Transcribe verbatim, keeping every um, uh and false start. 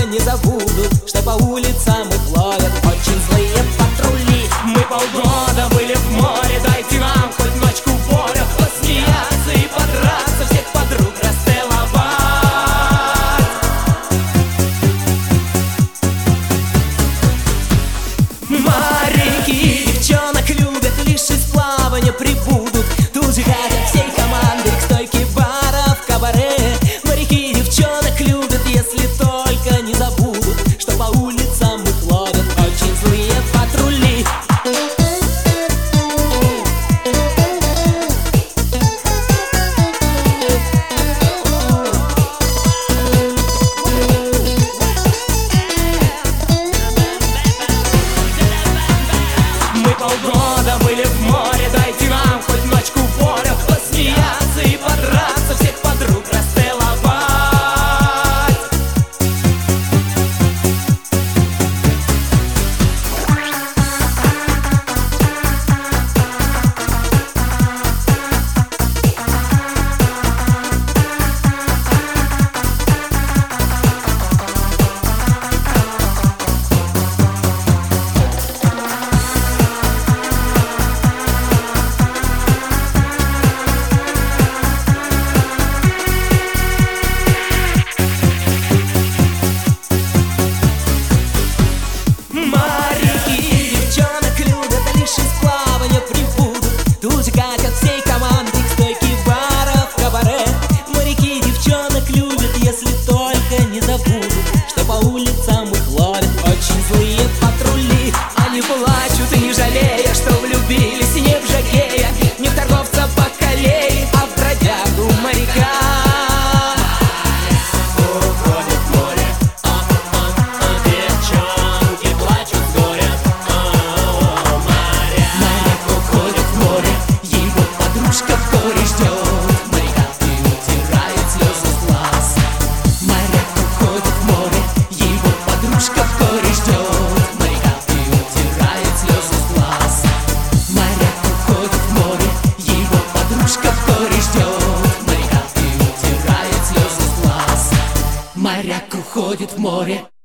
не забудут, что по улицам их ловят очень злые патрули. Мы полгода были в море, дайте нам хоть ночку горя, посмеяться и подраться, всех подруг расцеловать. Моряки девчонок любят, лишь из плавания прибудут, тут же ходят всей командой к стойке баров, кабаре. Моряки девчонок любят, если только не забудут, что по улицам их ловят очень злые патрули. Мы полгода были в море, дайте нам хоть ночку горя, посмеяться и подраться, всех подруг расцеловать. Моряки девчонок любят, а лишь из плавания прибудут, тут же катят всей командой к стойке баров, кабаре. Моряки девчонок любят, если только не забудут, что по улицам их ловят очень злые патрули. Они плачут и не жалея, что влюбились не в жокея, не в торговца бакалеи, а в бродягу моряка. Моряк уходит в море.